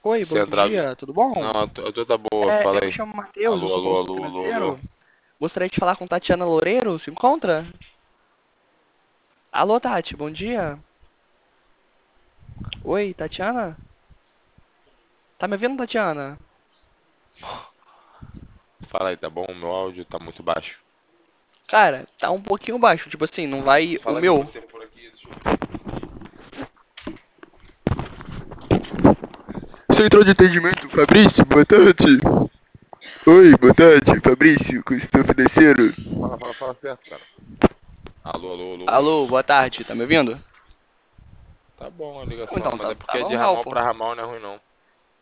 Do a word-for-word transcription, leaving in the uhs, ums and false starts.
Oi, bom Central de... dia, tudo bom? Não, eu tô, eu tô da boa, É, fala eu me aí. chamo Matheus, eu Alô, sou alô, consultor alô, alô, alô. financeiro. Gostaria de falar com Tatiana Loureiro, se encontra? Alô, Tati, bom dia. Oi, Tatiana? Tá me ouvindo, Tatiana? Fala aí, tá bom? O meu áudio tá muito baixo. Cara, tá um pouquinho baixo, tipo assim, não vai o Fala de meu. você por aqui, deixa eu... Central de atendimento, Fabrício, boa tarde. Oi, boa tarde, Fabrício, consultor financeiro. Fala, fala, fala certo, cara. Alô, alô, alô. Alô, boa tarde, tá me ouvindo? Tá bom a Não, ligação, então, mas tá, é porque tá é de normal, ramal pô. pra ramal, não é ruim não.